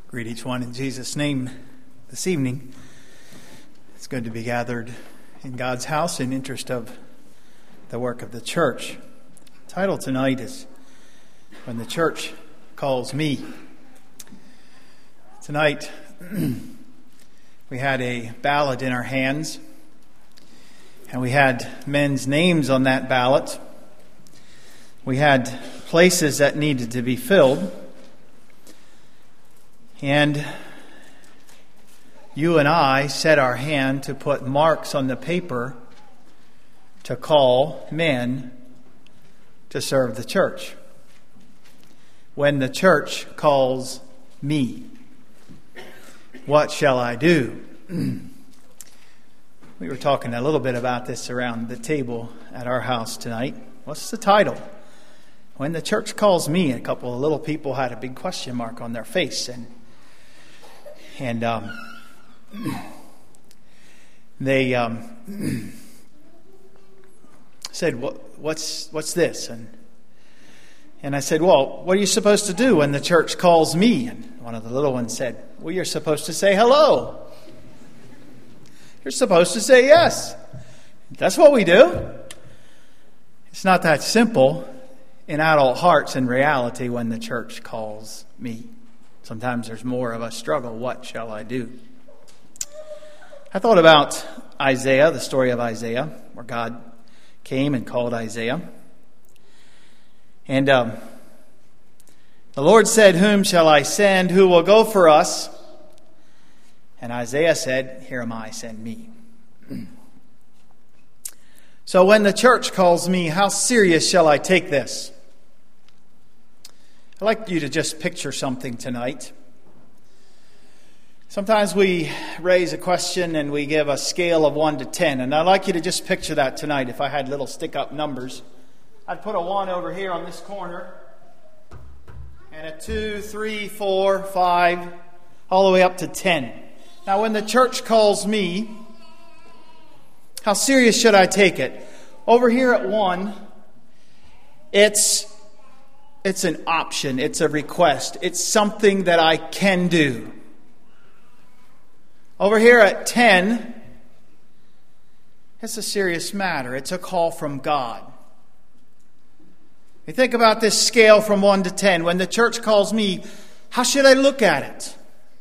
Greet each one in Jesus' name this evening. It's good to be gathered in God's house in interest of the work of the church. The title tonight is When the Church Calls Me. Tonight we had a ballot in our hands, and we had men's names on that ballot. We had places that needed to be filled. And you and I set our hand to put marks on the paper to call men to serve the church. When the church calls me, what shall I do? We were talking a little bit about this around the table at our house tonight. What's the title? When the church calls me. A couple of little people had a big question mark on their face, and they said, "What's this?" And I said, "Well, what are you supposed to do when the church calls me?" And one of the little ones said, "Well, you're supposed to say hello. You're supposed to say yes. That's what we do." It's not that simple in adult hearts in reality when the church calls me. Sometimes there's more of a struggle. What shall I do? I thought about Isaiah, the story of Isaiah, where God came and called Isaiah. And the Lord said, "Whom shall I send? Who will go for us?" And Isaiah said, "Here am I, send me." So when the church calls me, how serious shall I take this? I'd like you to just picture something tonight. Sometimes we raise a question and we give a scale of 1 to 10. And I'd like you to just picture that tonight. If I had little stick-up numbers, I'd put a 1 over here on this corner, and a 2, 3, 4, 5, all the way up to 10. Now, when the church calls me, how serious should I take it? Over here at 1, it's an option. It's a request. It's something that I can do. Over here at 10, it's a serious matter. It's a call from God. You think about this scale from 1 to 10. When the church calls me, how should I look at it?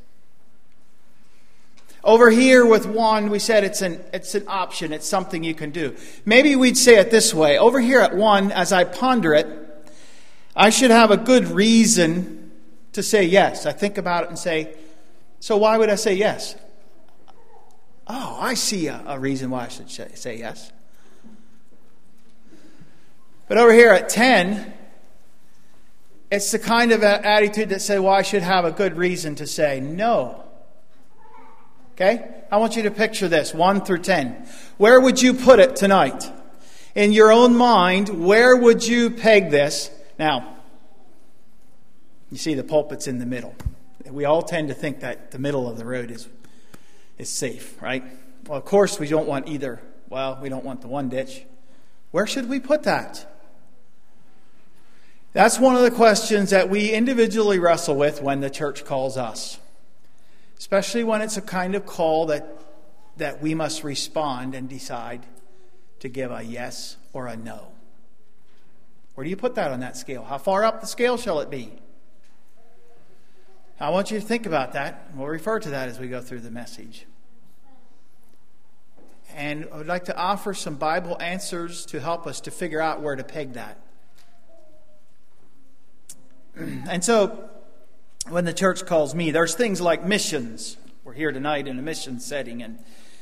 Over here with 1, we said it's an option. It's something you can do. Maybe we'd say it this way. Over here at 1, as I ponder it, I should have a good reason to say yes. I think about it and say, so why would I say yes? Oh, I see a reason why I should say yes. But over here at 10, it's the kind of attitude that says, well, I should have a good reason to say no. Okay? I want you to picture this, 1 through 10. Where would you put it tonight? In your own mind, where would you peg this? Now, you see the pulpit's in the middle. We all tend to think that the middle of the road is safe, right? Well, of course, we don't want either. Well, we don't want the one ditch. Where should we put that? That's one of the questions that we individually wrestle with when the church calls us. Especially when it's a kind of call that we must respond and decide to give a yes or a no. Where do you put that on that scale? How far up the scale shall it be? I want you to think about that. We'll refer to that as we go through the message. And I would like to offer some Bible answers to help us to figure out where to peg that. And so, when the church calls me, there's things like missions. We're here tonight in a mission setting, and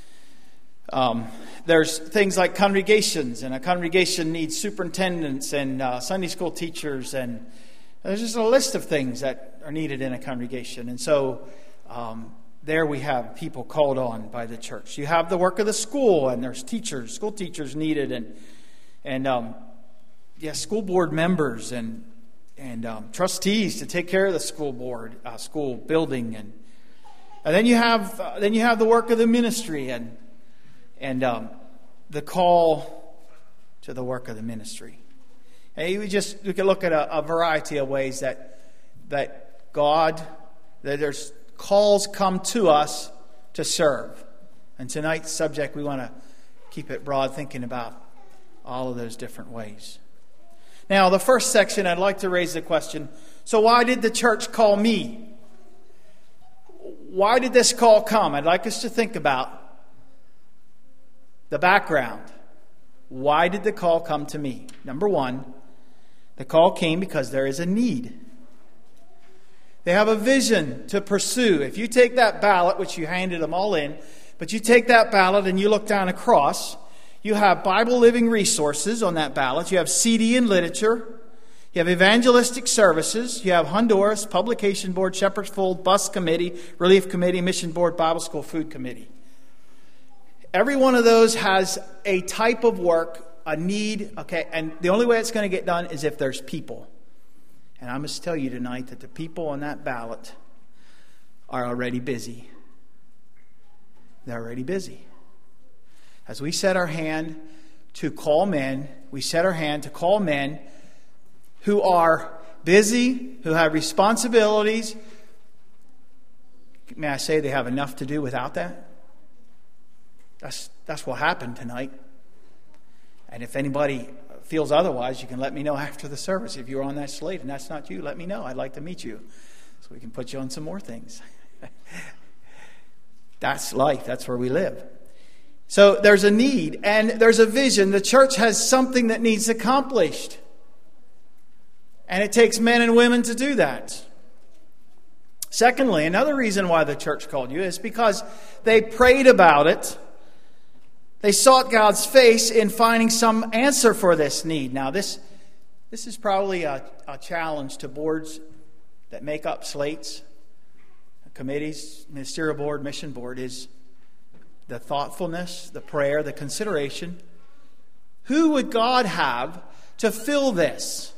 there's things like congregations, and a congregation needs superintendents and Sunday school teachers, and there's just a list of things that are needed in a congregation. And so there we have people called on by the church. You have the work of the school, and there's teachers, school teachers needed, and school board members and trustees to take care of the school board, school building, and then you have the work of the ministry and the call to the work of the ministry. And we can look at a variety of ways that God There's calls come to us to serve. And tonight's subject, we want to keep it broad, thinking about all of those different ways. Now, the first section, I'd like to raise the question, so why did the church call me? Why did this call come? I'd like us to think about the background. Why did the call come to me? Number one, the call came because there is a need. They have a vision to pursue. If you take that ballot, which you handed them all in, but you take that ballot and you look down across, you have Bible Living Resources on that ballot. You have CD and Literature. You have Evangelistic Services. You have Honduras, Publication Board, Shepherd's Fold, Bus Committee, Relief Committee, Mission Board, Bible School, Food Committee. Every one of those has a type of work, a need, okay, and the only way it's going to get done is if there's people. And I must tell you tonight that the people on that ballot are already busy. They're already busy. As we set our hand to call men, we set our hand to call men who are busy, who have responsibilities. May I say they have enough to do without that? That's what happened tonight. And if anybody feels otherwise, you can let me know after the service. If you're on that slate and that's not you, let me know. I'd like to meet you so we can put you on some more things. That's life. That's where we live. So there's a need and there's a vision. The church has something that needs accomplished. And it takes men and women to do that. Secondly, another reason why the church called you is because they prayed about it. They sought God's face in finding some answer for this need. Now, this is probably a challenge to boards that make up slates, committees, ministerial board, mission board, is the thoughtfulness, the prayer, the consideration. Who would God have to fill this?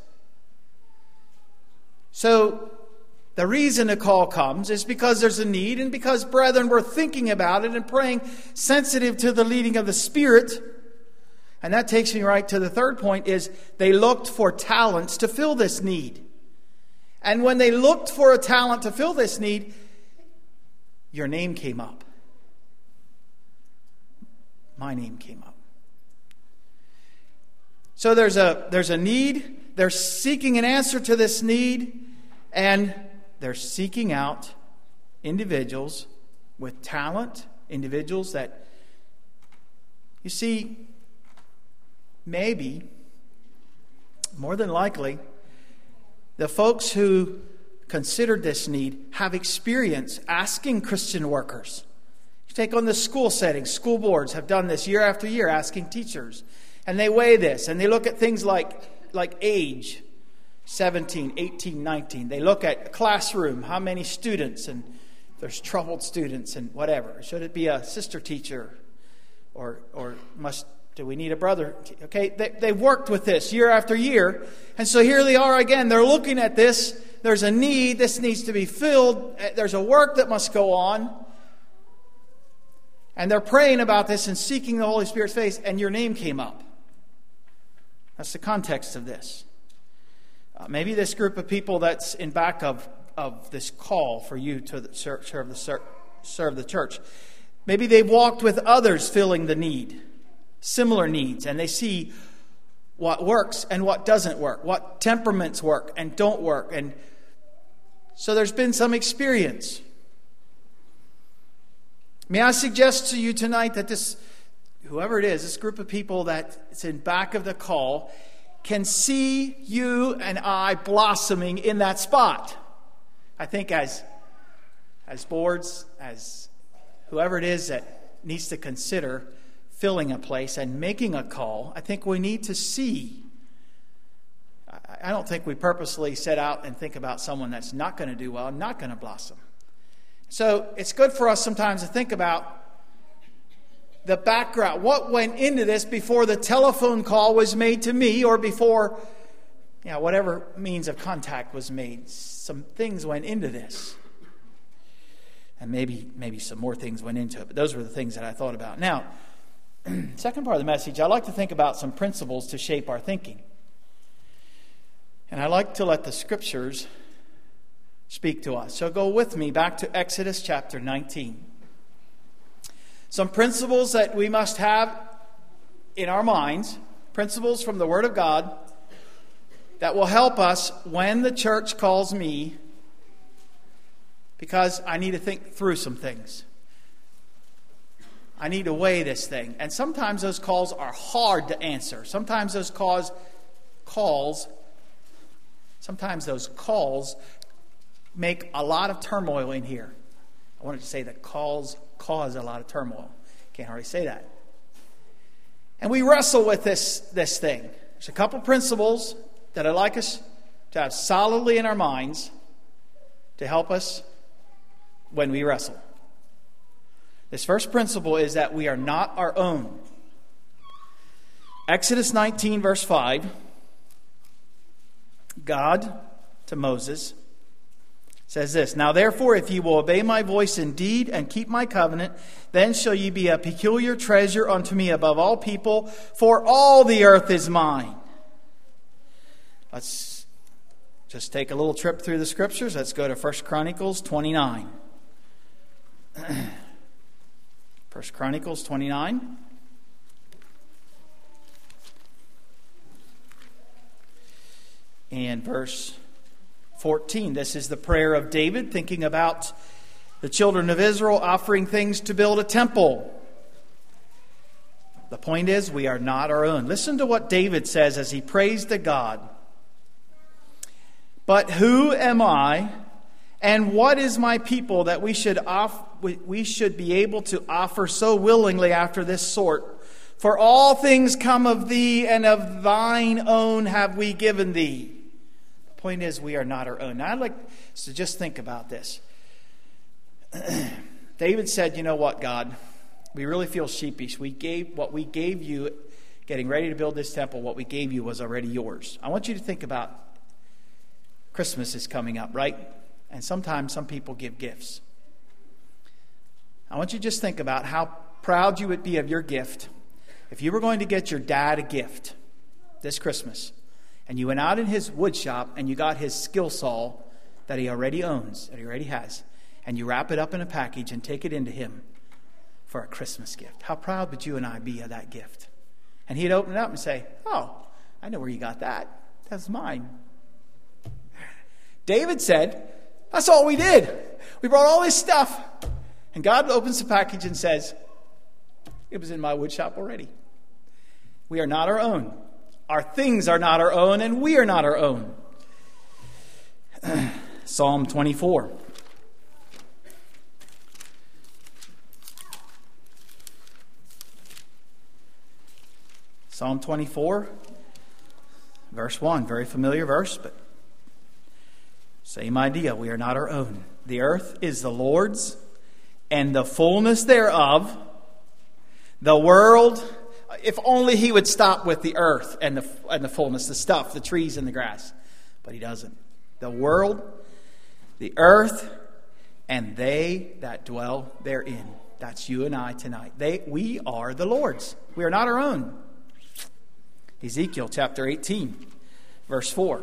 So, the reason a call comes is because there's a need and because, brethren, we're thinking about it and praying sensitive to the leading of the Spirit. And that takes me right to the third point, is they looked for talents to fill this need. And when they looked for a talent to fill this need, your name came up. My name came up. So there's a need. They're seeking an answer to this need. And they're seeking out individuals with talent, individuals that, you see, maybe, more than likely, the folks who considered this need have experience asking Christian workers. You take on the school setting, school boards have done this year after year, asking teachers. And they weigh this, and they look at things like age, 17, 18, 19. They look at classroom, how many students, and if there's troubled students and whatever. Should it be a sister teacher? Or do we need a brother? Okay, they've worked with this year after year. And so here they are again. They're looking at this. There's a need. This needs to be filled. There's a work that must go on. And they're praying about this and seeking the Holy Spirit's face. And your name came up. That's the context of this. Maybe this group of people that's in back of this call for you to serve the church, maybe they've walked with others filling the need, similar needs, and they see what works and what doesn't work, what temperaments work and don't work. And so there's been some experience. May I suggest to you tonight that whoever it is, this group of people that's in back of the call, can see you and I blossoming in that spot. I think as boards, as whoever it is that needs to consider filling a place and making a call, I think we need to see. I don't think we purposely set out and think about someone that's not going to do well and not going to blossom. So it's good for us sometimes to think about the background, what went into this before the telephone call was made to me or before, whatever means of contact was made. Some things went into this. And maybe some more things went into it. But those were the things that I thought about. Now, second part of the message, I like to think about some principles to shape our thinking. And I like to let the Scriptures speak to us. So go with me back to Exodus chapter 19. Some principles that we must have in our minds, principles from the Word of God, that will help us when the church calls me, because I need to think through some things. I need to weigh this thing. And sometimes those calls are hard to answer. Sometimes those calls make a lot of turmoil in here. I wanted to say that calls cause a lot of turmoil. Can't hardly say that. And we wrestle with this thing. There's a couple principles that I'd like us to have solidly in our minds to help us when we wrestle. This first principle is that we are not our own. Exodus 19, verse 5. God to Moses says this, "Now therefore, if ye will obey my voice indeed and keep my covenant, then shall ye be a peculiar treasure unto me above all people, for all the earth is mine." Let's just take a little trip through the scriptures. Let's go to 1 Chronicles 29. 1 Chronicles 29. And verse 14. This is the prayer of David, thinking about the children of Israel offering things to build a temple. The point is, we are not our own. Listen to what David says as he prays to God. "But who am I, and what is my people, that we should be able to offer so willingly after this sort? For all things come of thee, and of thine own have we given thee." The point is, we are not our own. Now, I'd like to just think about this. David said, "You know what, God? We really feel sheepish. What we gave you, getting ready to build this temple, what we gave you was already yours." I want you to think about Christmas is coming up, right? And sometimes some people give gifts. I want you to just think about how proud you would be of your gift if you were going to get your dad a gift this Christmas, and you went out in his wood shop and you got his skill saw that he already owns, that he already has, and you wrap it up in a package and take it into him for a Christmas gift. How proud would you and I be of that gift? And he'd open it up and say, "Oh, I know where you got that. That's mine." David said, "That's all we did. We brought all this stuff." And God opens the package and says, "It was in my wood shop already." We are not our own. Our things are not our own, and we are not our own. Psalm 24. Psalm 24, verse 1. Very familiar verse, but same idea. We are not our own. "The earth is the Lord's, and the fullness thereof, the world." If only he would stop with the earth and the fullness, the stuff, the trees and the grass. But he doesn't. "The world, the earth, and they that dwell therein." That's you and I tonight. We are the Lord's. We are not our own. Ezekiel chapter 18, verse 4.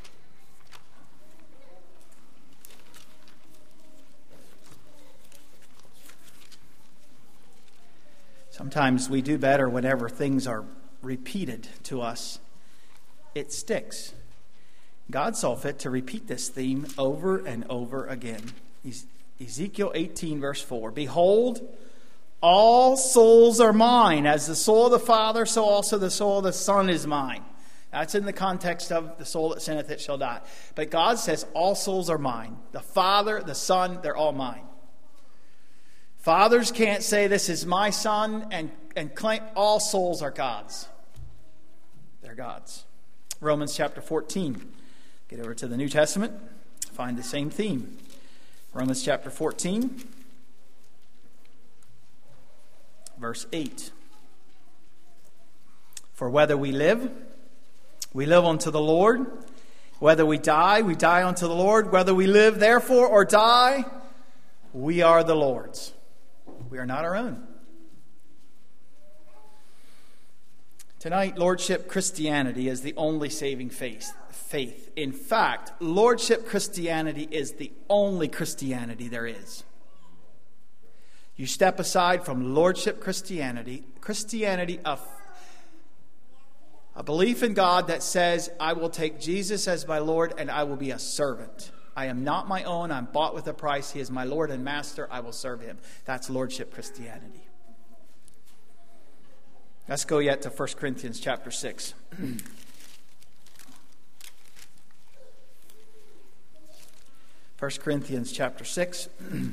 Sometimes we do better whenever things are repeated to us. It sticks. God saw fit to repeat this theme over and over again. Ezekiel 18, verse 4. "Behold, all souls are mine. As the soul of the Father, so also the soul of the Son is mine." That's in the context of the soul that sinneth, it shall die. But God says all souls are mine. The Father, the Son, they're all mine. Fathers can't say, "This is my son," and claim all souls are God's. They're God's. Romans chapter 14. Get over to the New Testament. Find the same theme. Romans chapter 14, verse 8. "For whether we live unto the Lord. Whether we die unto the Lord. Whether we live, therefore, or die, we are the Lord's." We are not our own. Tonight, Lordship Christianity is the only saving faith. faith. In fact, Lordship Christianity is the only Christianity there is. You step aside from Lordship Christianity, a belief in God that says, I will take Jesus as my Lord and I will be a servant. I am not my own. I'm bought with a price. He is my Lord and Master. I will serve him. That's Lordship Christianity. Let's go yet to 1 Corinthians chapter 6. 1 Corinthians chapter 6.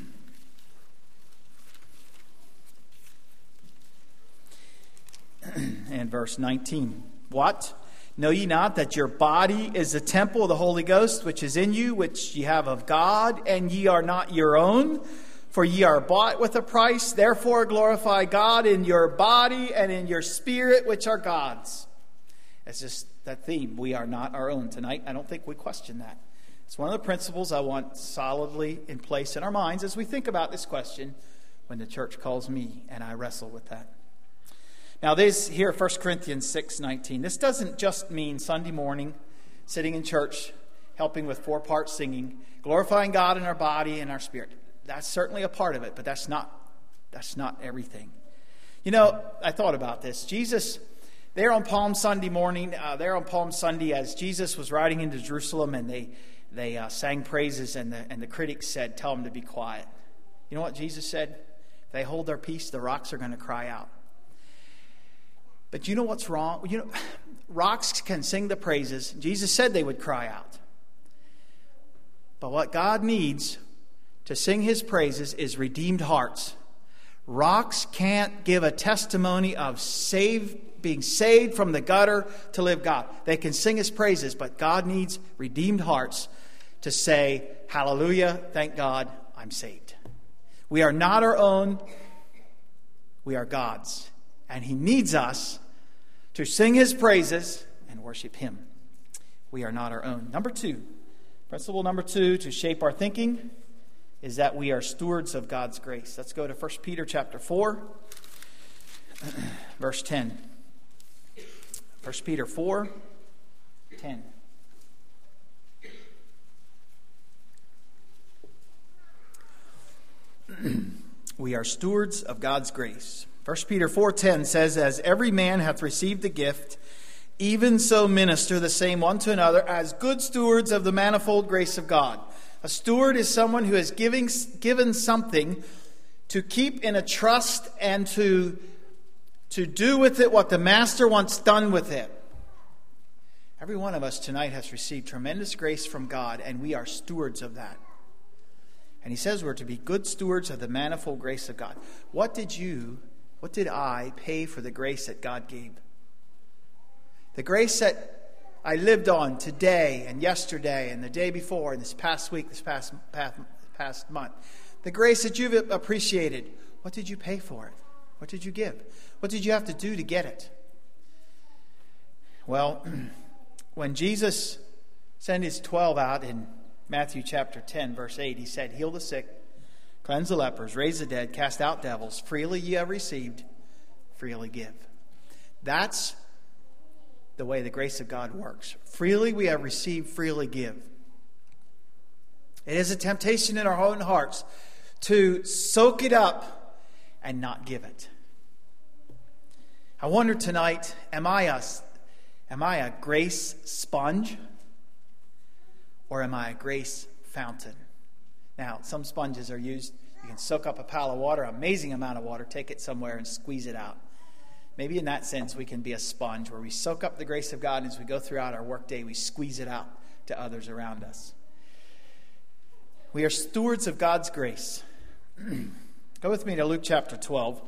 And verse 19. What? Know ye not that your body is the temple of the Holy Ghost, which is in you, which ye have of God, and ye are not your own? For ye are bought with a price. Therefore glorify God in your body and in your spirit, which are God's. It's just that theme. We are not our own tonight. I don't think we question that. It's one of the principles I want solidly in place in our minds as we think about this question when the church calls me and I wrestle with that. Now, this here, 1 Corinthians 6:19. This doesn't just mean Sunday morning, sitting in church, helping with 4-part singing, glorifying God in our body and our spirit. That's certainly a part of it, but that's not everything. You know, I thought about this. Jesus, there on Palm Sunday morning, on Palm Sunday, as Jesus was riding into Jerusalem, and they sang praises, and the critics said, "Tell them to be quiet." You know what Jesus said? If they hold their peace, the rocks are going to cry out. But you know what's wrong? You know, rocks can sing the praises. Jesus said they would cry out. But what God needs to sing his praises is redeemed hearts. Rocks can't give a testimony of being saved from the gutter to live God. They can sing his praises, but God needs redeemed hearts to say, hallelujah, thank God, I'm saved. We are not our own. We are God's. And he needs us to sing his praises and worship him. We are not our own. Principle number 2 to shape our thinking is that we are stewards of God's grace. Let's go to 1 Peter chapter 4, verse 10. 1 Peter 4, 10. We are stewards of God's grace. 1 Peter 4:10 says, as every man hath received the gift, even so minister the same one to another as good stewards of the manifold grace of God. A steward is someone who has given something to keep in a trust and to do with it what the master wants done with it. Every one of us tonight has received tremendous grace from God, and we are stewards of that. And he says we're to be good stewards of the manifold grace of God. What did I pay for the grace that God gave? The grace that I lived on today and yesterday and the day before and this past week, this past month. The grace that you've appreciated. What did you pay for it? What did you give? What did you have to do to get it? Well, when Jesus sent his 12 out in Matthew chapter 10, verse 8, he said, heal the sick, cleanse the lepers, raise the dead, cast out devils. Freely ye have received, freely give. That's the way the grace of God works. Freely we have received, freely give. It is a temptation in our own hearts to soak it up and not give it. I wonder tonight, am I a grace sponge or am I a grace fountain? Now, some sponges are used, you can soak up a pile of water, an amazing amount of water, take it somewhere and squeeze it out. Maybe in that sense we can be a sponge where we soak up the grace of God, and as we go throughout our workday, we squeeze it out to others around us. We are stewards of God's grace. Go with me to Luke chapter 12.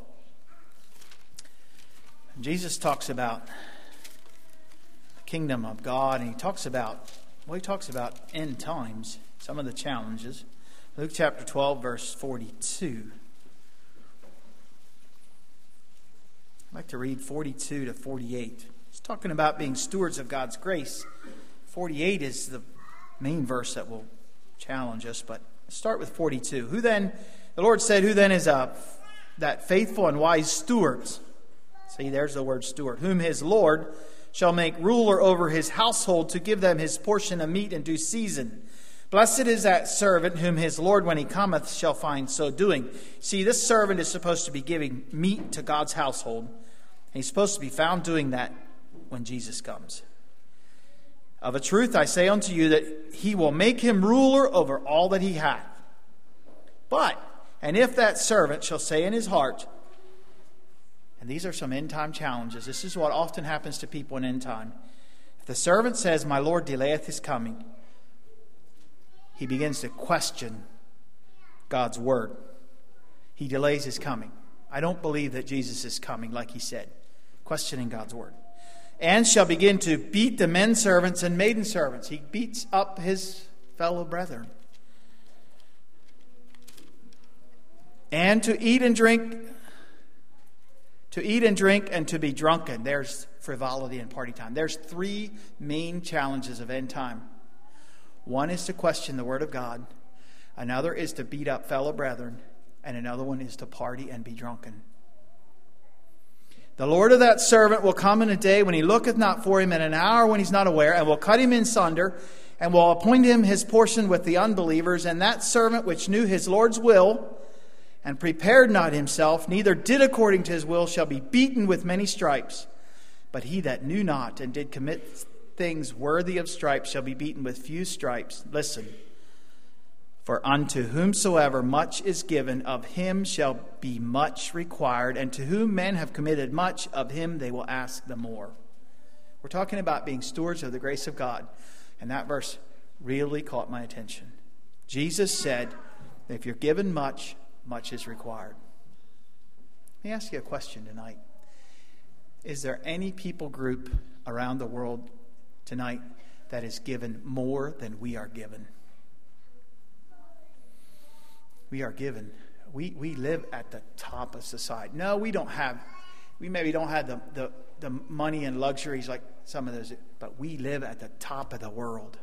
Jesus talks about the kingdom of God, and he talks about end times, some of the challenges. Luke chapter 12, verse 42. I'd like to read 42 to 48. It's talking about being stewards of God's grace. 48 is the main verse that will challenge us, but let's start with 42. The Lord said, who then is that faithful and wise steward? See, there's the word steward. Whom his Lord shall make ruler over his household to give them his portion of meat in due season. Blessed is that servant whom his Lord, when he cometh, shall find so doing. See, this servant is supposed to be giving meat to God's household. And he's supposed to be found doing that when Jesus comes. Of a truth I say unto you that he will make him ruler over all that he hath. And if that servant shall say in his heart, and these are some end-time challenges. This is what often happens to people in end time. If the servant says, my Lord delayeth his coming, he begins to question God's word. He delays his coming. I don't believe that Jesus is coming, like he said. Questioning God's word. And shall begin to beat the men servants and maiden servants. He beats up his fellow brethren. And to eat and drink and to be drunken. There's frivolity and party time. There's three main challenges of end time. One is to question the word of God. Another is to beat up fellow brethren. And another one is to party and be drunken. The Lord of that servant will come in a day when he looketh not for him, in an hour when he's not aware, and will cut him in sunder, and will appoint him his portion with the unbelievers. And that servant which knew his Lord's will, and prepared not himself, neither did according to his will, shall be beaten with many stripes. But he that knew not, and did commit things worthy of stripes, shall be beaten with few stripes. Listen. For unto whomsoever much is given, of him shall be much required. And to whom men have committed much, of him they will ask the more. We're talking about being stewards of the grace of God. And that verse really caught my attention. Jesus said, if you're given much, much is required. Let me ask you a question tonight. Is there any people group around the world tonight that is given more than we are given? We are given. We live at the top of society. No, we maybe don't have the money and luxuries like some of those, but we live at the top of the world.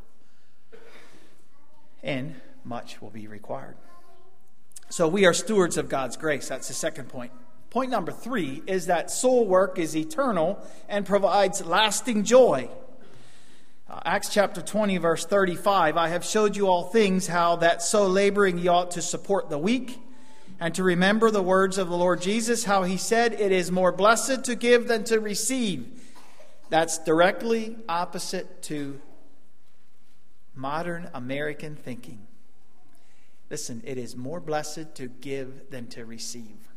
And much will be required. So we are stewards of God's grace. That's the second point. Point number 3 is that soul work is eternal and provides lasting joy. Acts chapter 20, verse 35, I have showed you all things, how that so laboring ye ought to support the weak, and to remember the words of the Lord Jesus, how he said, it is more blessed to give than to receive. That's directly opposite to modern American thinking. Listen, it is more blessed to give than to receive.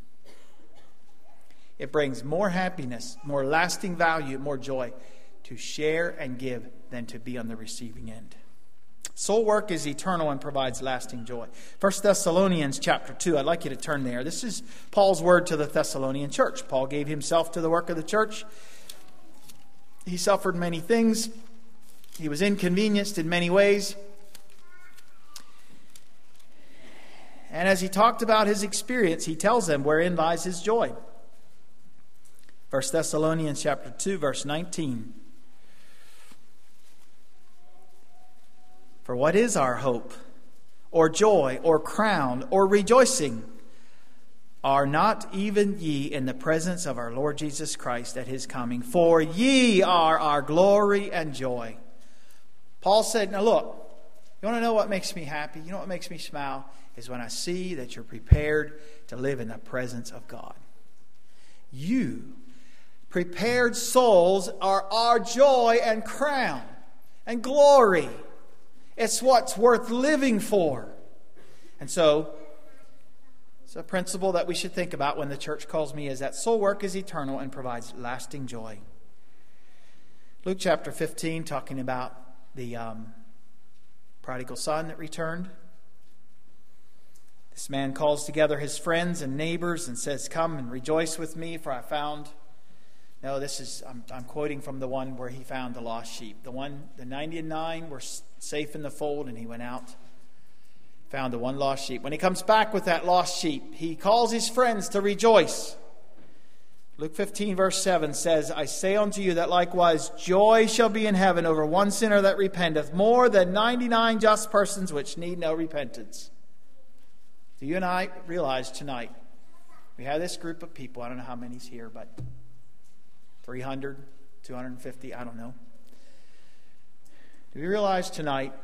It brings more happiness, more lasting value, more joy to share and give than to be on the receiving end. Soul work is eternal and provides lasting joy. 1 Thessalonians chapter 2, I'd like you to turn there. This is Paul's word to the Thessalonian church. Paul gave himself to the work of the church. He suffered many things. He was inconvenienced in many ways. And as he talked about his experience, he tells them wherein lies his joy. 1 Thessalonians chapter 2, verse 19. For what is our hope, or joy, or crown, or rejoicing? Are not even ye in the presence of our Lord Jesus Christ at his coming? For ye are our glory and joy. Paul said, now look, you want to know what makes me happy? You know what makes me smile? Is when I see that you're prepared to live in the presence of God. You, prepared souls, are our joy and crown and glory. It's what's worth living for. And so, it's a principle that we should think about when the church calls me, is that soul work is eternal and provides lasting joy. Luke chapter 15, talking about the prodigal son that returned. This man calls together his friends and neighbors and says, come and rejoice with me, for I found... No, I'm quoting from the one where he found the lost sheep. The 99 were safe in the fold, and he went out, found the one lost sheep. When he comes back with that lost sheep, he calls his friends to rejoice. Luke 15, verse 7 says, I say unto you that likewise joy shall be in heaven over one sinner that repenteth, more than 99 just persons which need no repentance. Do you and I realize tonight, we have this group of people, I don't know how many's here, but 300, 250, I don't know. Do we realize tonight,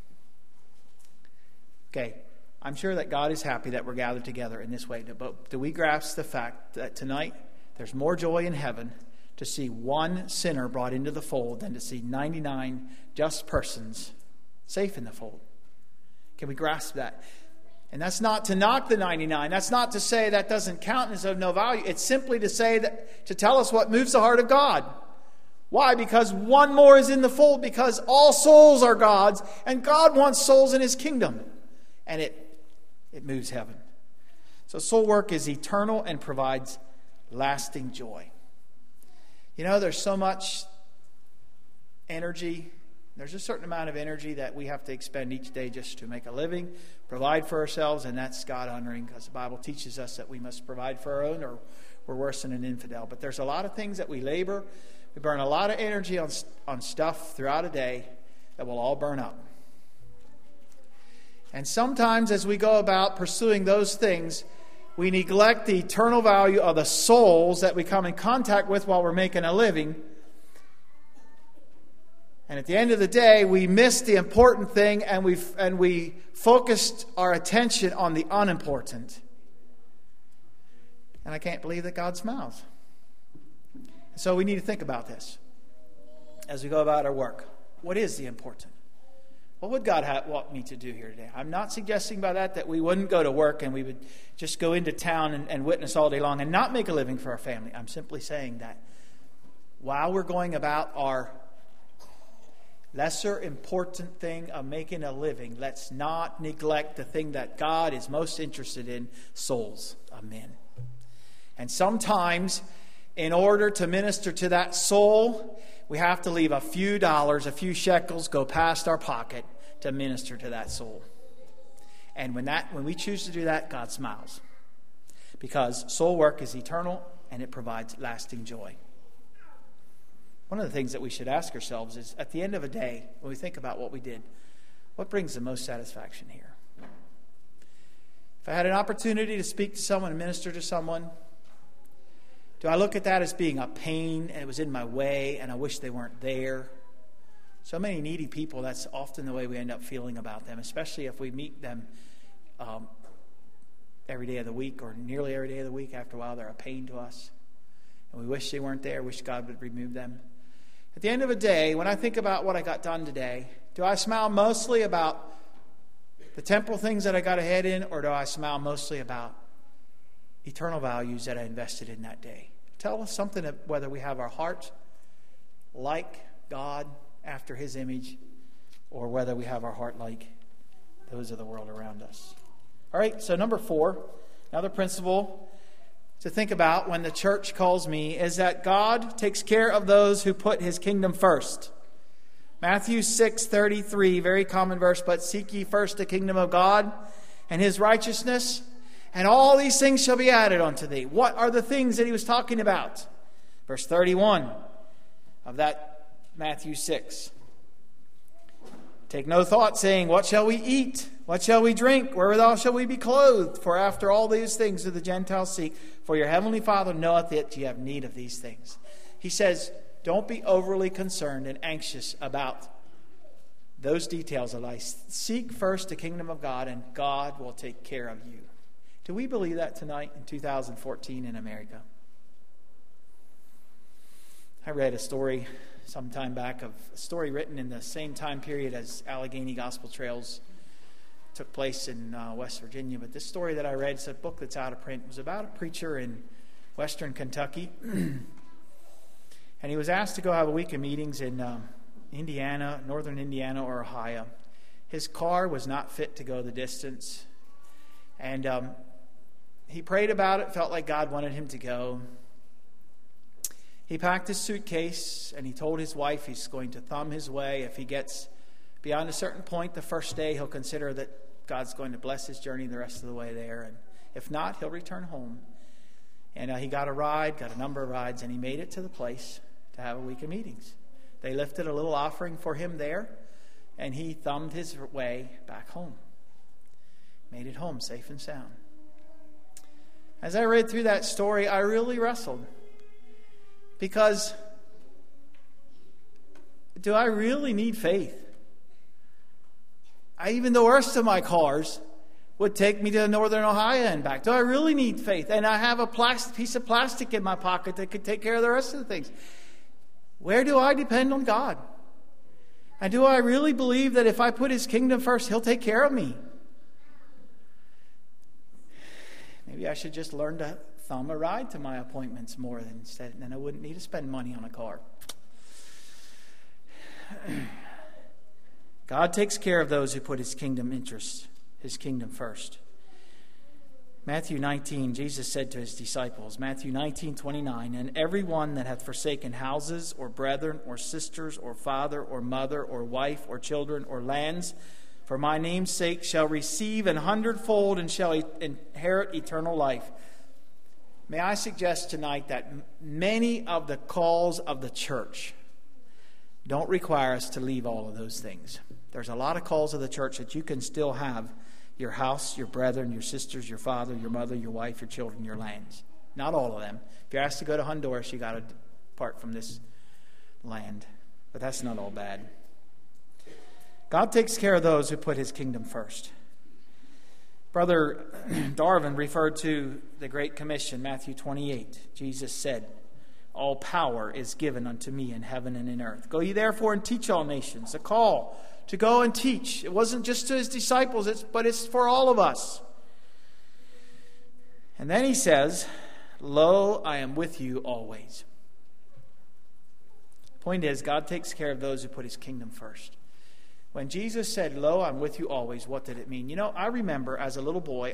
okay, I'm sure that God is happy that we're gathered together in this way, but do we grasp the fact that tonight there's more joy in heaven to see one sinner brought into the fold than to see 99 just persons safe in the fold? Can we grasp that? And that's not to knock the 99. That's not to say that doesn't count and is of no value. It's simply to say that, to tell us what moves the heart of God. Why? Because one more is in the fold, because all souls are God's, and God wants souls in His kingdom. And it moves heaven. So soul work is eternal and provides lasting joy. You know, there's so much energy. There's a certain amount of energy that we have to expend each day just to make a living, provide for ourselves, and that's God-honoring, because the Bible teaches us that we must provide for our own or we're worse than an infidel. But there's a lot of things that we labor. We burn a lot of energy on stuff throughout a day that will all burn up. And sometimes as we go about pursuing those things, we neglect the eternal value of the souls that we come in contact with while we're making a living. And at the end of the day, we miss the important thing, and we focused our attention on the unimportant. And I can't believe that God smiles. So we need to think about this as we go about our work. What is the important? What would God want me to do here today? I'm not suggesting by that we wouldn't go to work and we would just go into town and witness all day long and not make a living for our family. I'm simply saying that while we're going about our lesser important thing of making a living, let's not neglect the thing that God is most interested in, souls of men. And sometimes, in order to minister to that soul, we have to leave a few dollars, a few shekels go past our pocket to minister to that soul. And when we choose to do that, God smiles. Because soul work is eternal and it provides lasting joy. One of the things that we should ask ourselves is, at the end of a day, when we think about what we did, what brings the most satisfaction here? If I had an opportunity to speak to someone and minister to someone, do I look at that as being a pain and it was in my way and I wish they weren't there? So many needy people, that's often the way we end up feeling about them, especially if we meet them every day of the week or nearly every day of the week. After a while, they're a pain to us. And we wish they weren't there, wish God would remove them. At the end of the day, when I think about what I got done today, do I smile mostly about the temporal things that I got ahead in, or do I smile mostly about eternal values that I invested in that day? Tell us something of whether we have our heart like God after His image, or whether we have our heart like those of the world around us. All right, so number 4, another principle to think about when the church calls me is that God takes care of those who put His kingdom first. Matthew 6:33, very common verse, but seek ye first the kingdom of God and His righteousness, and all these things shall be added unto thee. What are the things that He was talking about? Verse 31 of that Matthew 6. Take no thought, saying, what shall we eat? What shall we drink? Wherewithal shall we be clothed? For after all these things do the Gentiles seek. For your heavenly Father knoweth that ye have need of these things. He says, don't be overly concerned and anxious about those details of life. Seek first the kingdom of God, and God will take care of you. Do we believe that tonight in 2014 in America? I read a story some time back of a story written in the same time period as Allegheny Gospel Trails took place in West Virginia. But this story that I read, it's a book that's out of print. It was about a preacher in western Kentucky. And he was asked to go have a week of meetings in Indiana, northern Indiana or Ohio. His car was not fit to go the distance. And he prayed about it, felt like God wanted him to go. He packed his suitcase and he told his wife he's going to thumb his way. If he gets beyond a certain point the first day, he'll consider that God's going to bless his journey the rest of the way there. And if not, he'll return home. And he got a number of rides, and he made it to the place to have a week of meetings. They lifted a little offering for him there, and he thumbed his way back home. Made it home safe and sound. As I read through that story, I really wrestled. Because do I really need faith? Even the worst of my cars would take me to Northern Ohio and back. Do I really need faith? And I have a piece of plastic in my pocket that could take care of the rest of the things. Where do I depend on God? And do I really believe that if I put His kingdom first, He'll take care of me? Maybe I should just learn to thumb a ride to my appointments more then I wouldn't need to spend money on a car. God takes care of those who put His kingdom interests, His kingdom first. Matthew 19, Jesus said to His disciples, Matthew 19:29, and everyone that hath forsaken houses, or brethren, or sisters, or father, or mother, or wife, or children, or lands, for my name's sake, shall receive 100-fold and shall inherit eternal life. May I suggest tonight that many of the calls of the church don't require us to leave all of those things. There's a lot of calls of the church that you can still have your house, your brethren, your sisters, your father, your mother, your wife, your children, your lands. Not all of them. If you're asked to go to Honduras, you got to depart from this land. But that's not all bad. God takes care of those who put His kingdom first. Brother Darwin referred to the Great Commission, Matthew 28. Jesus said, all power is given unto me in heaven and in earth. Go ye therefore and teach all nations. A call to go and teach. It wasn't just to His disciples, but it's for all of us. And then He says, lo, I am with you always. The point is, God takes care of those who put His kingdom first. When Jesus said, lo, I'm with you always, what did it mean? You know, I remember as a little boy,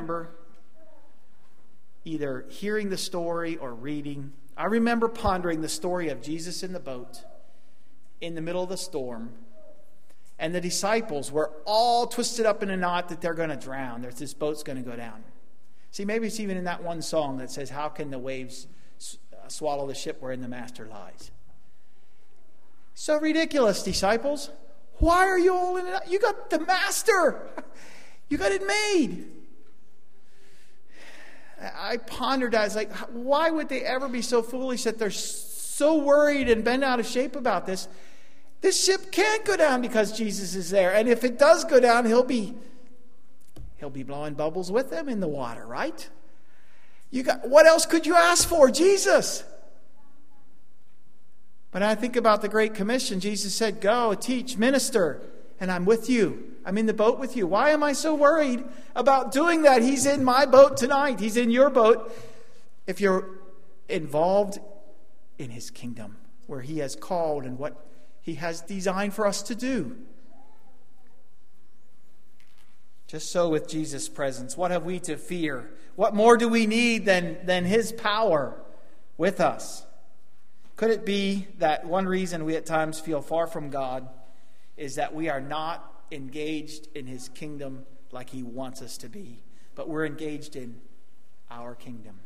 either hearing the story or reading. I remember pondering the story of Jesus in the boat in the middle of the storm. And the disciples were all twisted up in a knot that they're going to drown. This boat's going to go down. See, maybe it's even in that one song that says, how can the waves swallow the ship wherein the master lies? So ridiculous, disciples. Why are you all in it? You got the master. You got it made. I pondered that. I was like, why would they ever be so foolish that they're so worried and bent out of shape about this? This ship can't go down because Jesus is there. And if it does go down, he'll be blowing bubbles with them in the water, right? What else could you ask for? Jesus. But I think about the Great Commission. Jesus said, go, teach, minister, and I'm with you. I'm in the boat with you. Why am I so worried about doing that? He's in my boat tonight. He's in your boat. If you're involved in His kingdom, where He has called and what He has designed for us to do. Just so with Jesus' presence, what have we to fear? What more do we need than His power with us? Could it be that one reason we at times feel far from God is that we are not engaged in His kingdom like He wants us to be, but we're engaged in our kingdom?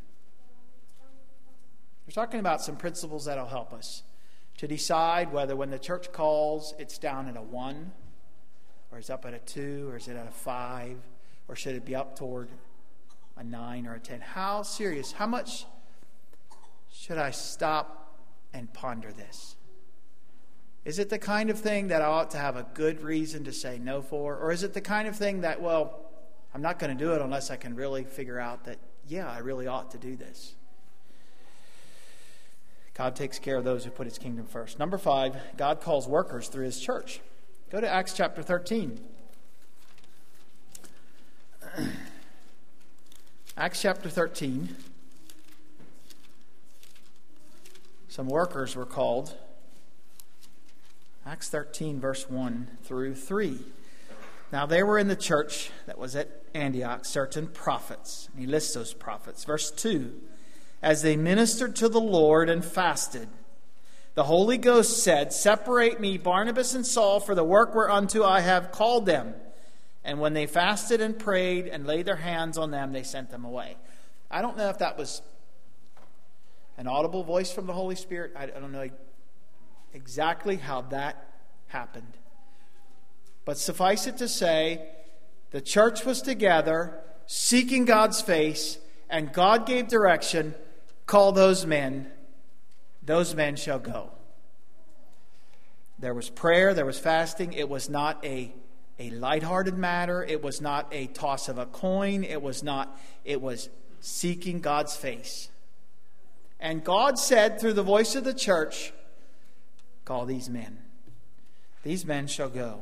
We're talking about some principles that will help us to decide whether when the church calls, it's down at a 1, or it's up at a 2, or is it at a 5, or should it be up toward a 9 or a 10? How serious? How much should I stop and ponder this? Is it the kind of thing that I ought to have a good reason to say no for? Or is it the kind of thing that, well, I'm not going to do it unless I can really figure out that, yeah, I really ought to do this? God takes care of those who put His kingdom first. Number 5, God calls workers through His church. Go to Acts chapter 13. Acts chapter 13. Some workers were called. Acts 13, verse 1 through 3. Now there were in the church that was at Antioch certain prophets. He lists those prophets. Verse 2. As they ministered to the Lord and fasted, the Holy Ghost said, separate me, Barnabas and Saul, for the work whereunto I have called them. And when they fasted and prayed and laid their hands on them, they sent them away. I don't know if that was an audible voice from the Holy Spirit. I don't know exactly how that happened. But suffice it to say, the church was together, seeking God's face, and God gave direction, call those men shall go. There was prayer, there was fasting. It was not a lighthearted matter. It was not a toss of a coin. It was seeking God's face. And God said through the voice of the church, call these men. These men shall go.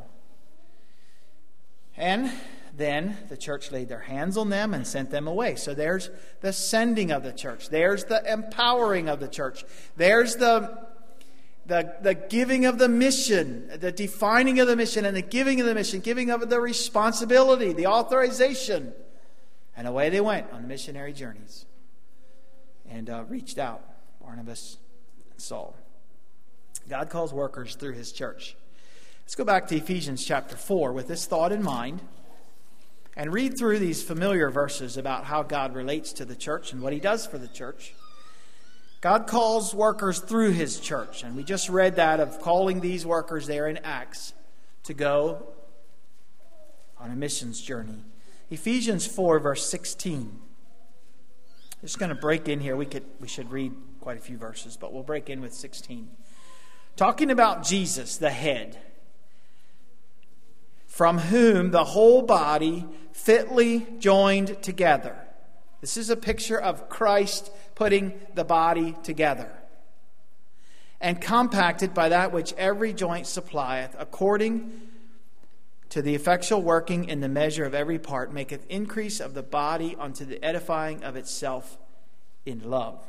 And then the church laid their hands on them and sent them away. So there's the sending of the church. There's the empowering of the church. There's the giving of the mission, the defining of the mission and the giving of the mission, giving of the responsibility, the authorization. And away they went on missionary journeys and reached out, Barnabas and Saul. God calls workers through his church. Let's go back to Ephesians chapter 4 with this thought in mind and read through these familiar verses about how God relates to the church and what he does for the church. God calls workers through his church, and we just read that of calling these workers there in Acts to go on a missions journey. Ephesians 4 verse 16. Just going to break in here. We should read quite a few verses, but we'll break in with 16. Talking about Jesus, the head, from whom the whole body fitly joined together. This is a picture of Christ putting the body together. And compacted by that which every joint supplieth, according to the effectual working in the measure of every part, maketh increase of the body unto the edifying of itself in love.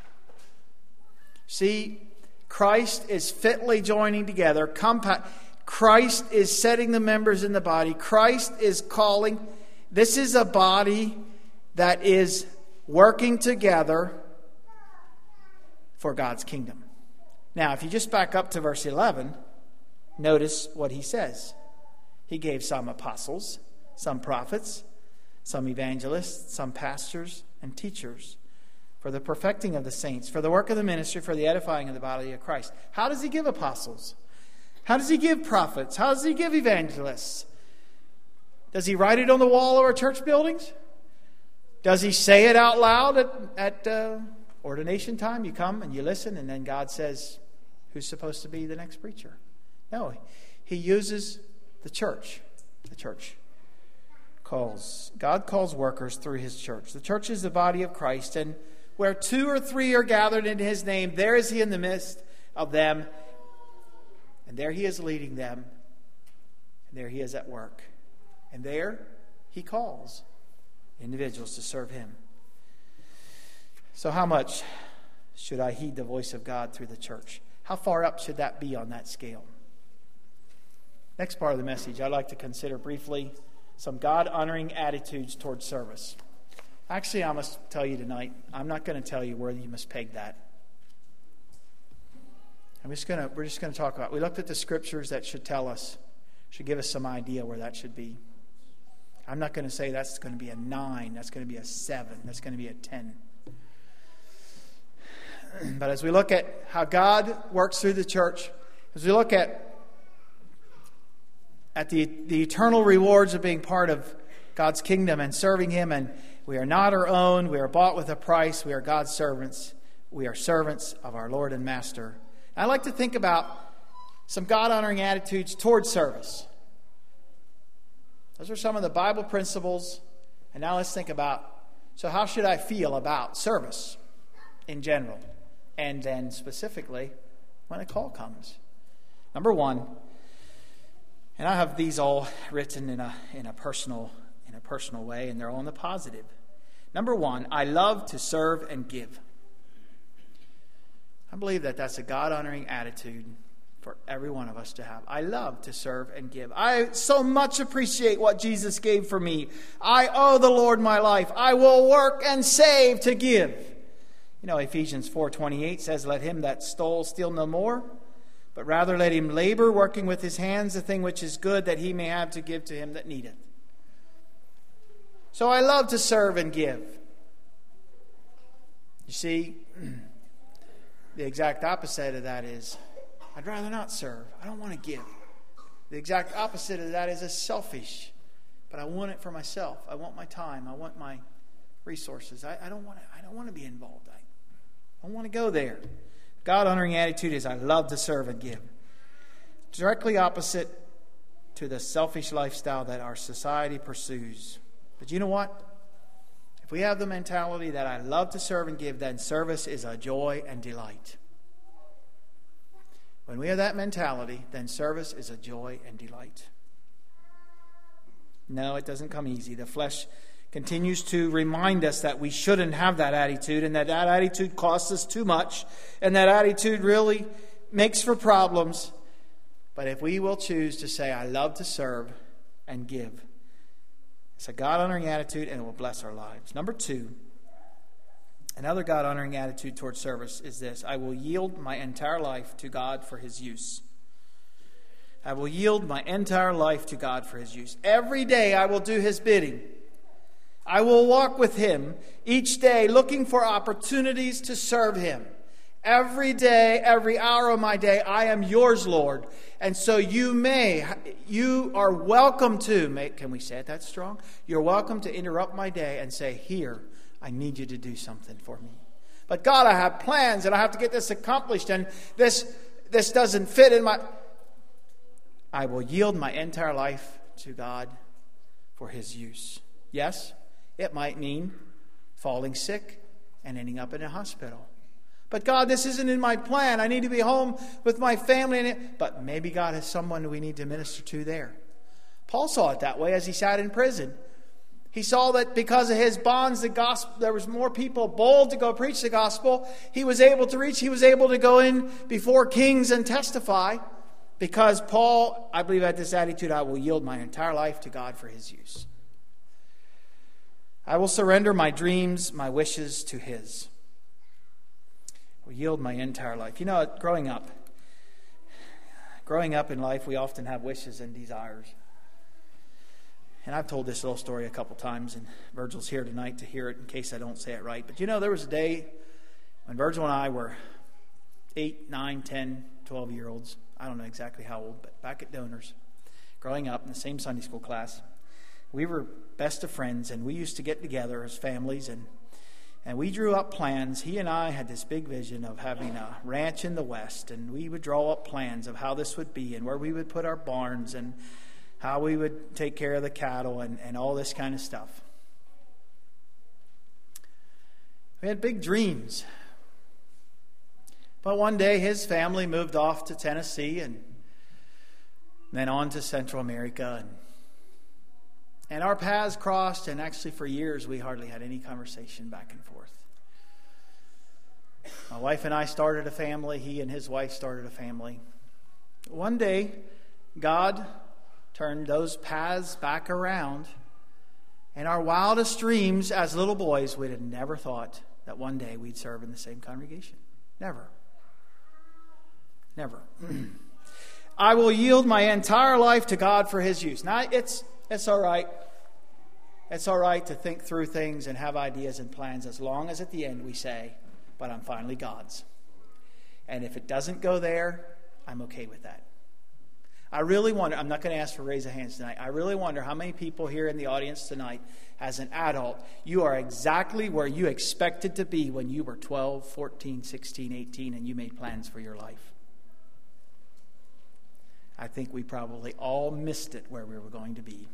See, Christ is fitly joining together. Christ is setting the members in the body. Christ is calling. This is a body that is working together for God's kingdom. Now, if you just back up to verse 11, notice what he says. He gave some apostles, some prophets, some evangelists, some pastors and teachers for the perfecting of the saints, for the work of the ministry, for the edifying of the body of Christ. How does he give apostles? How does he give prophets? How does he give evangelists? Does he write it on the wall of our church buildings? Does he say it out loud at ordination time? You come and you listen, and then God says, who's supposed to be the next preacher? No, he uses the church. The church calls. God calls workers through his church. The church is the body of Christ, and where 2 or 3 are gathered in his name, there is he in the midst of them, and there he is leading them, and there he is at work. And there he calls individuals to serve him. So how much should I heed the voice of God through the church? How far up should that be on that scale? Next part of the message, I'd like to consider briefly some God-honoring attitudes towards service. Actually, I must tell you tonight, I'm not going to tell you where you must peg that. We're just going to talk about. We looked at the scriptures that should tell us, should give us some idea where that should be. I'm not going to say that's going to be a 9, that's going to be a 7, that's going to be a 10. But as we look at how God works through the church, as we look at the eternal rewards of being part of God's kingdom and serving him, and we are not our own, we are bought with a price, we are God's servants, we are servants of our Lord and Master. And I like to think about some God-honoring attitudes towards service. Those are some of the Bible principles. And now let's think about, so how should I feel about service in general? And then specifically when a call comes. Number 1, and I have these all written in a personal way, and they're all in the positive. Number 1, I love to serve and give. I believe that that's a God-honoring attitude for every one of us to have. I love to serve and give. I so much appreciate what Jesus gave for me. I owe the Lord my life. I will work and save to give. You know, Ephesians 4:28 says, let him that stole steal no more, but rather let him labor, working with his hands the thing which is good, that he may have to give to him that needeth. So I love to serve and give. You see, the exact opposite of that is, I'd rather not serve. I don't want to give. The exact opposite of that is selfish. But I want it for myself. I want my time. I want my resources. I don't want to be involved. I don't want to go there. God-honoring attitude is I love to serve and give. Directly opposite to the selfish lifestyle that our society pursues. But you know what? If we have the mentality that I love to serve and give, then service is a joy and delight. When we have that mentality, then service is a joy and delight. No, it doesn't come easy. The flesh continues to remind us that we shouldn't have that attitude, and that attitude costs us too much, and that attitude really makes for problems. But if we will choose to say, I love to serve and give, it's a God-honoring attitude, and it will bless our lives. Number 2, another God-honoring attitude towards service is this: I will yield my entire life to God for His use. I will yield my entire life to God for His use. Every day I will do His bidding. I will walk with Him each day, looking for opportunities to serve Him. Every day, every hour of my day, I am yours, Lord. And so you are welcome to, can we say it that strong? You're welcome to interrupt my day and say, here, I need you to do something for me. But God, I have plans and I have to get this accomplished, and this doesn't fit in my... I will yield my entire life to God for His use. Yes, it might mean falling sick and ending up in a hospital. But God, this isn't in my plan. I need to be home with my family. But maybe God has someone we need to minister to there. Paul saw it that way as he sat in prison. He saw that because of his bonds, the gospel, there was more people bold to go preach the gospel. He was able to reach. He was able to go in before kings and testify. Because Paul, I believe, had this attitude: I will yield my entire life to God for His use. I will surrender my dreams, my wishes to His. I will yield my entire life. You know, growing up in life, we often have wishes and desires. And I've told this little story a couple times, and Virgil's here tonight to hear it in case I don't say it right. But you know, there was a day when Virgil and I were 8, 9, 10, 12-year-olds. I don't know exactly how old, but back at Donors, growing up in the same Sunday school class, we were best of friends, and we used to get together as families, and we drew up plans. He and I had this big vision of having a ranch in the West, and we would draw up plans of how this would be and where we would put our barns and how we would take care of the cattle and all this kind of stuff. We had big dreams. But one day his family moved off to Tennessee and then on to Central America. And our paths crossed, and actually for years we hardly had any conversation back and forth. My wife and I started a family. He and his wife started a family. One day, God turned those paths back around. And our wildest dreams as little boys, we'd have never thought that one day we'd serve in the same congregation. Never. Never. I will yield my entire life to God for His use. Now, it's all right. It's all right to think through things and have ideas and plans, as long as at the end we say, but I'm finally God's. And if it doesn't go there, I'm okay with that. I really wonder, I'm not going to ask for raise of hands tonight, I really wonder how many people here in the audience tonight, as an adult, you are exactly where you expected to be when you were 12, 14, 16, 18, and you made plans for your life. I think we probably all missed it where we were going to be.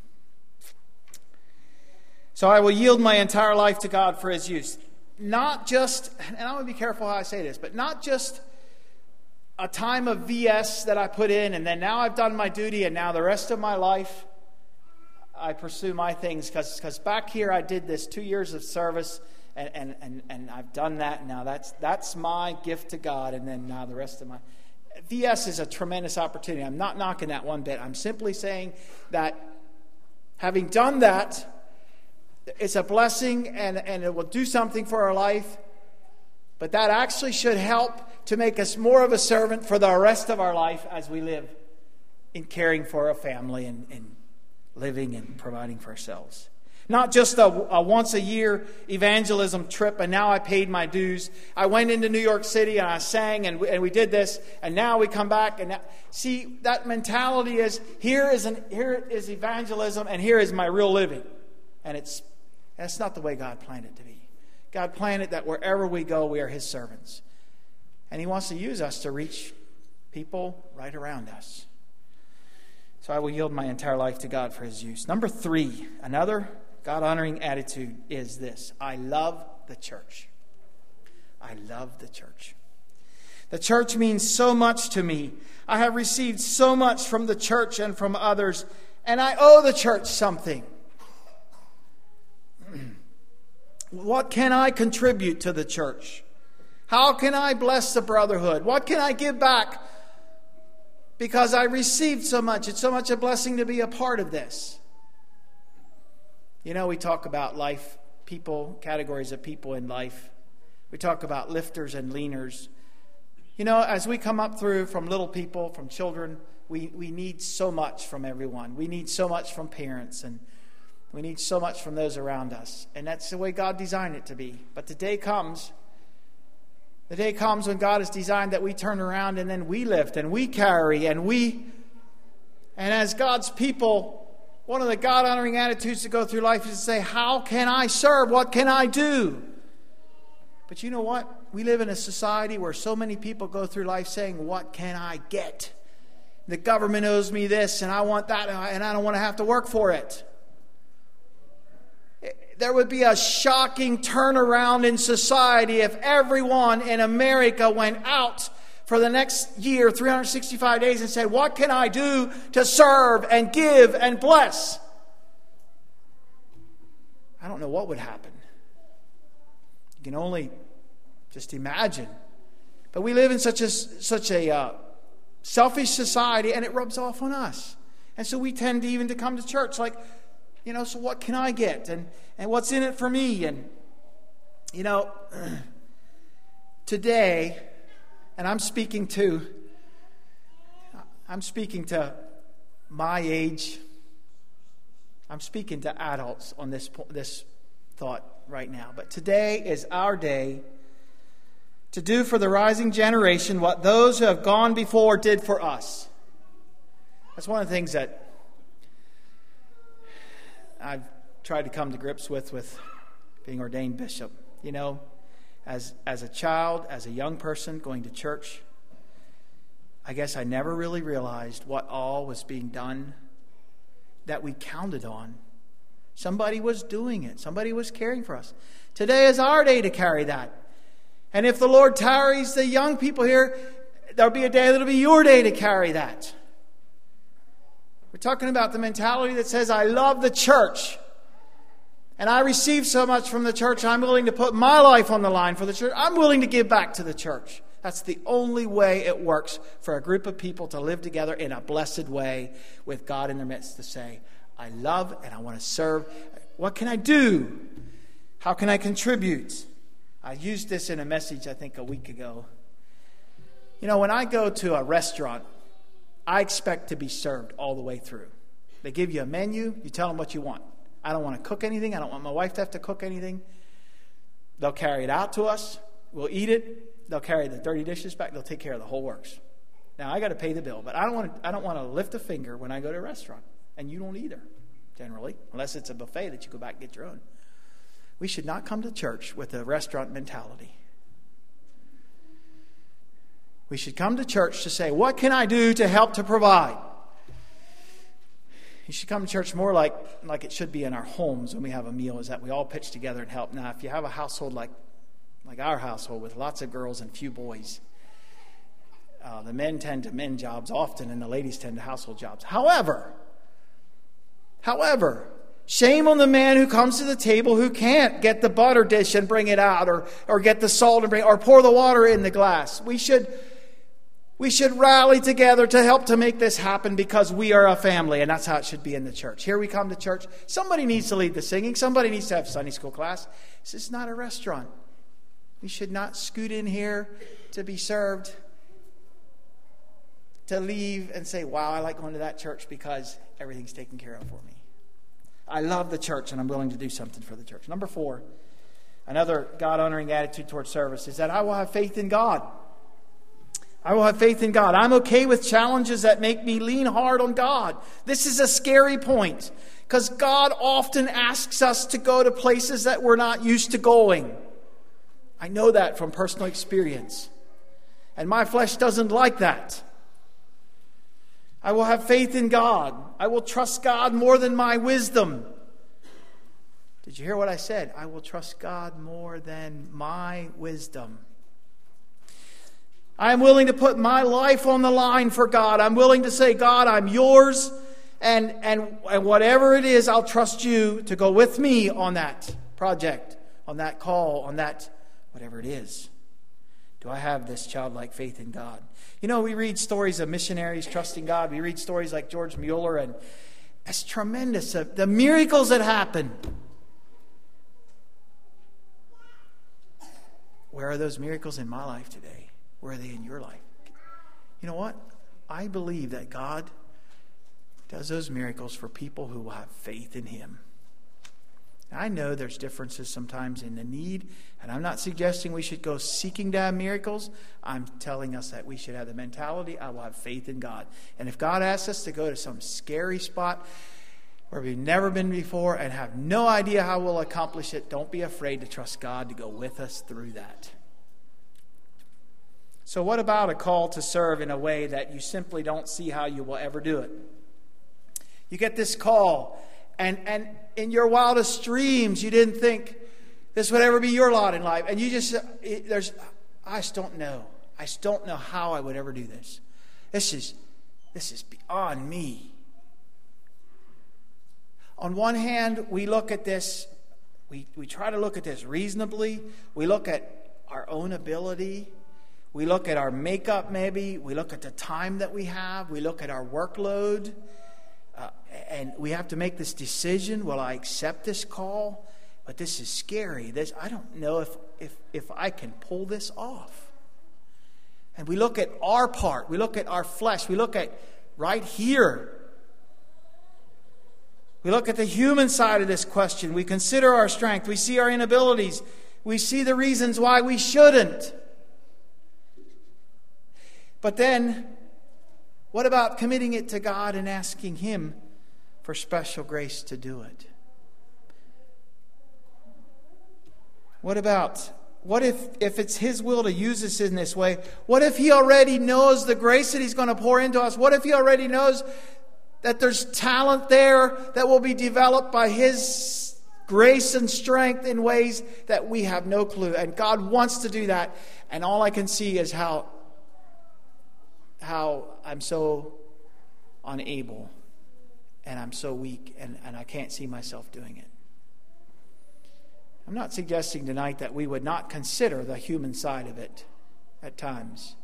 So I will yield my entire life to God for His use. Not just, and I want to be careful how I say this, but not just a time of VS that I put in, and then now I've done my duty, and now the rest of my life I pursue my things. Because back here I did this 2 years of service, and I've done that, and now that's my gift to God, and then now the rest of my... VS is a tremendous opportunity. I'm not knocking that one bit. I'm simply saying that having done that, it's a blessing and it will do something for our life. But that actually should help to make us more of a servant for the rest of our life as we live in caring for a family and living and providing for ourselves. Not just a once-a-year evangelism trip, and now I paid my dues. I went into New York City, and I sang, and we did this, and now we come back. And see, that mentality is, here is evangelism, and here is my real living. And that's not the way God planned it to be. God planned it that wherever we go, we are His servants. And He wants to use us to reach people right around us. So I will yield my entire life to God for His use. Number 3, another God-honoring attitude is this: I love the church. I love the church. The church means so much to me. I have received so much from the church and from others, and I owe the church something. What can I contribute to the church? How can I bless the brotherhood? What can I give back? Because I received so much. It's so much a blessing to be a part of this. You know, we talk about life, people, categories of people in life. We talk about lifters and leaners. You know, as we come up through from little people, from children, we need so much from everyone. We need so much from parents, and we need so much from those around us. And that's the way God designed it to be. But the day comes when God has designed that we turn around and then we lift and we carry and as God's people, one of the God-honoring attitudes to go through life is to say, how can I serve? What can I do? But you know what? We live in a society where so many people go through life saying, what can I get? The government owes me this and I want that and I don't want to have to work for it. There would be a shocking turnaround in society if everyone in America went out for the next year, 365 days, and said, what can I do to serve and give and bless? I don't know what would happen. You can only just imagine. But we live in such a selfish society, and it rubs off on us. And so we tend to even to come to church like, you know, so what can I get? And what's in it for me? And, you know, today, and I'm speaking to my age. I'm speaking to adults on this thought right now. But today is our day to do for the rising generation what those who have gone before did for us. That's one of the things that I've tried to come to grips with being ordained bishop. You know, as a child, as a young person going to church, I guess I never really realized what all was being done that we counted on. Somebody was doing it. Somebody was caring for us. Today is our day to carry that. And if the Lord tarries the young people here, there'll be a day that'll be your day to carry that. We're talking about the mentality that says, I love the church. And I receive so much from the church, I'm willing to put my life on the line for the church. I'm willing to give back to the church. That's the only way it works for a group of people to live together in a blessed way with God in their midst, to say, I love and I want to serve. What can I do? How can I contribute? I used this in a message, I think, a week ago. You know, when I go to a restaurant, I expect to be served all the way through. They give you a menu, you tell them what you want. I don't want to cook anything. I don't want my wife to have to cook anything. They'll carry it out to us. We'll eat it. They'll carry the dirty dishes back. They'll take care of the whole works. Now, I got to pay the bill, but I don't want to lift a finger when I go to a restaurant. And you don't either, generally, unless it's a buffet that you go back and get your own. We should not come to church with a restaurant mentality. We should come to church to say, what can I do to help to provide? You should come to church more like it should be in our homes when we have a meal, is that we all pitch together and help. Now, if you have a household like our household with lots of girls and few boys, the men tend to men jobs often and the ladies tend to household jobs. However, shame on the man who comes to the table who can't get the butter dish and bring it out, or get the salt and bring, or pour the water in the glass. We should rally together to help to make this happen because we are a family, and that's how it should be in the church. Here we come to church. Somebody needs to lead the singing. Somebody needs to have Sunday school class. This is not a restaurant. We should not scoot in here to be served, to leave and say, wow, I like going to that church because everything's taken care of for me. I love the church and I'm willing to do something for the church. Number 4, another God-honoring attitude towards service is that I will have faith in God. I will have faith in God. I'm okay with challenges that make me lean hard on God. This is a scary point because God often asks us to go to places that we're not used to going. I know that from personal experience. And my flesh doesn't like that. I will have faith in God. I will trust God more than my wisdom. Did you hear what I said? I will trust God more than my wisdom. I am willing to put my life on the line for God. I'm willing to say, God, I'm yours. And whatever it is, I'll trust you to go with me on that project, on that call, on that, whatever it is. Do I have this childlike faith in God? You know, we read stories of missionaries trusting God. We read stories like George Mueller, and it's tremendous. The miracles that happen. Where are those miracles in my life today? Where are they in your life? You know what? I believe that God does those miracles for people who will have faith in Him. I know there's differences sometimes in the need, and I'm not suggesting we should go seeking to have miracles. I'm telling us that we should have the mentality, I will have faith in God. And if God asks us to go to some scary spot where we've never been before and have no idea how we'll accomplish it, don't be afraid to trust God to go with us through that. So what about a call to serve in a way that you simply don't see how you will ever do it? You get this call, and in your wildest dreams, you didn't think this would ever be your lot in life. And you just, I just don't know. I just don't know how I would ever do this. This is beyond me. On one hand, we look at this, we try to look at this reasonably. We look at our own ability. We look at our makeup maybe. We look at the time that we have. We look at our workload. And we have to make this decision. Will I accept this call? But this is scary. I don't know if I can pull this off. And we look at our part. We look at our flesh. We look at right here. We look at the human side of this question. We consider our strength. We see our inabilities. We see the reasons why we shouldn't. But then, what about committing it to God and asking Him for special grace to do it? What if it's His will to use us in this way? What if He already knows the grace that He's going to pour into us? What if He already knows that there's talent there that will be developed by His grace and strength in ways that we have no clue? And God wants to do that. And all I can see is how I'm so unable and I'm so weak and I can't see myself doing it. I'm not suggesting tonight that we would not consider the human side of it at times.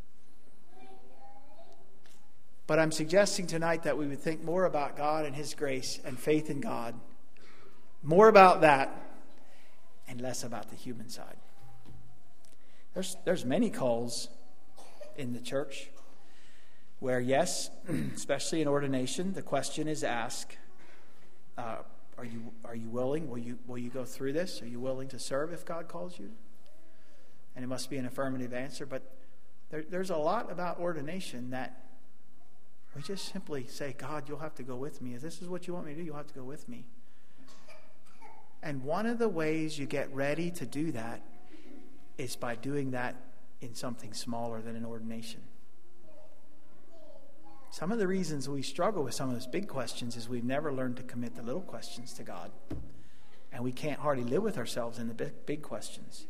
But I'm suggesting tonight that we would think more about God and His grace and faith in God. More about that and less about the human side. There's many calls in the church where, yes, especially in ordination, the question is asked, are you willing? Will you go through this? Are you willing to serve if God calls you? And it must be an affirmative answer. But there's a lot about ordination that we just simply say, God, you'll have to go with me. If this is what you want me to do, you'll have to go with me. And one of the ways you get ready to do that is by doing that in something smaller than an ordination. Some of the reasons we struggle with some of those big questions is we've never learned to commit the little questions to God. And we can't hardly live with ourselves in the big questions.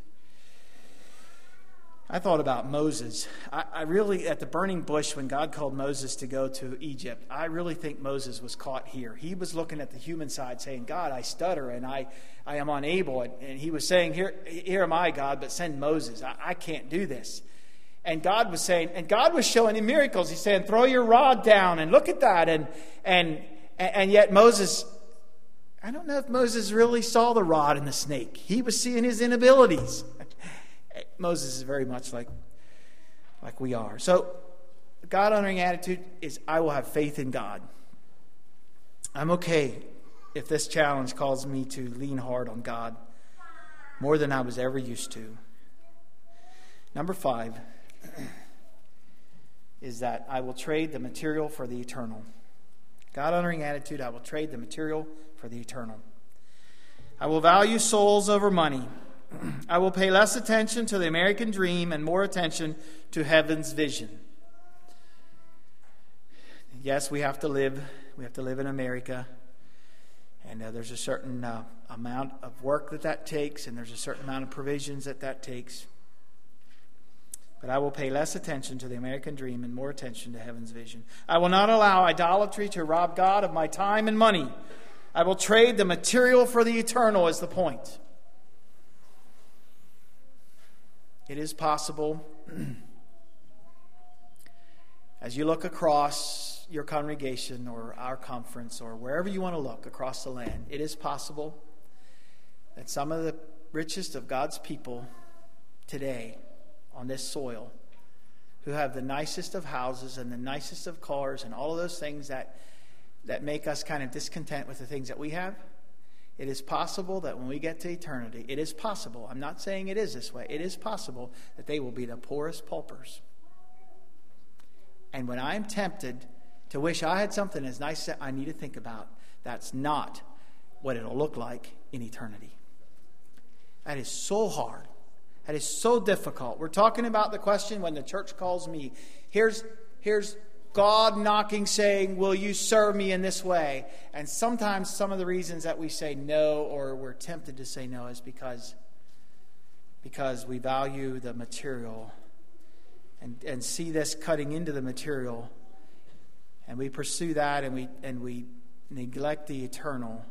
I thought about Moses. I really, at the burning bush, when God called Moses to go to Egypt, I really think Moses was caught here. He was looking at the human side saying, God, I stutter and I am unable. And he was saying, here am I, God, but send Moses. I can't do this. And God was saying, and God was showing him miracles. He's saying, throw your rod down and look at that. And yet Moses, I don't know if Moses really saw the rod and the snake. He was seeing his inabilities. Moses is very much like we are. So, God-honoring attitude is, I will have faith in God. I'm okay if this challenge calls me to lean hard on God more than I was ever used to. Number 5 is that I will trade the material for the eternal. God-honoring attitude, I will trade the material for the eternal. I will value souls over money. I will pay less attention to the American dream and more attention to heaven's vision. yes, we have to live. We have to live in America. And there's a certain amount of work that takes, and there's a certain amount of provisions that takes. But I will pay less attention to the American dream and more attention to heaven's vision. I will not allow idolatry to rob God of my time and money. I will trade the material for the eternal is the point. It is possible, as you look across your congregation or our conference or wherever you want to look across the land, it is possible that some of the richest of God's people today on this soil, who have the nicest of houses and the nicest of cars and all of those things that make us kind of discontent with the things that we have, it is possible that when we get to eternity, it is possible, I'm not saying it is this way, it is possible that they will be the poorest paupers. And when I'm tempted to wish I had something as nice that I need to think about, that's not what it'll look like in eternity. That is so hard. That is so difficult. We're talking about the question when the church calls me. Here's God knocking, saying, will you serve me in this way? And sometimes some of the reasons that we say no, or we're tempted to say no, is because we value the material and see this cutting into the material, and we pursue that, and we neglect the eternal.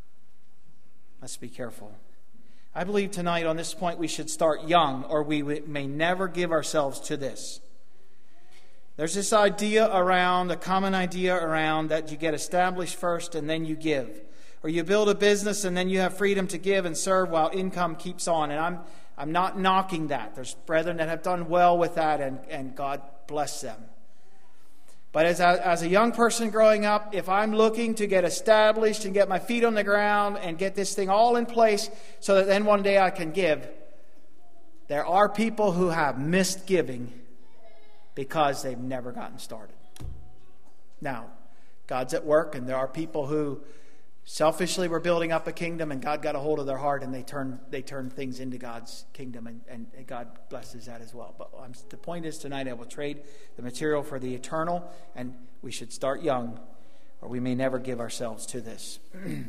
Let's be careful. I believe tonight on this point we should start young, or we may never give ourselves to this. There's this idea around, a common idea around, that you get established first and then you give. Or you build a business and then you have freedom to give and serve while income keeps on. And I'm not knocking that. There's brethren that have done well with that, and God bless them. But as a young person growing up, if I'm looking to get established and get my feet on the ground and get this thing all in place so that then one day I can give, there are people who have missed giving because they've never gotten started. Now, God's at work, and there are people who selfishly were building up a kingdom, and God got a hold of their heart, and they turn things into God's kingdom, and God blesses that as well. But the point is tonight I will trade the material for the eternal, and we should start young, or we may never give ourselves to this.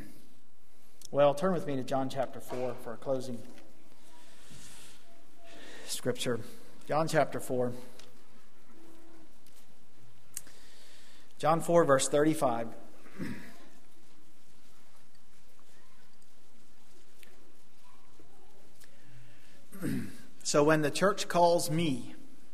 Well, turn with me to John chapter 4 for a closing scripture. John chapter 4. John 4, verse 35. So when the church calls me,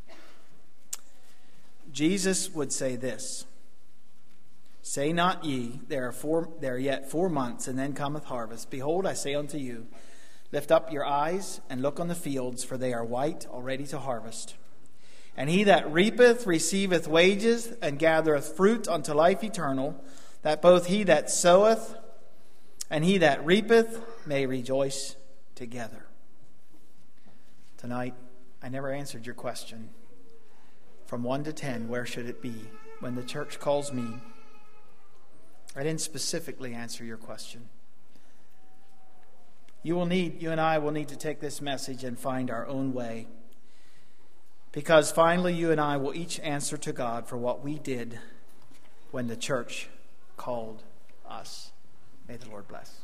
Jesus would say this: say not ye, there are yet 4 months, and then cometh harvest. Behold, I say unto you, lift up your eyes and look on the fields, for they are white already to harvest. And he that reapeth receiveth wages, and gathereth fruit unto life eternal, that both he that soweth and he that reapeth may rejoice together. Tonight, I never answered your question. From 1 to 10, where should it be when the church calls me? I didn't specifically answer your question. You and I will need to take this message and find our own way. Because finally, you and I will each answer to God for what we did when the church called us. May the Lord bless.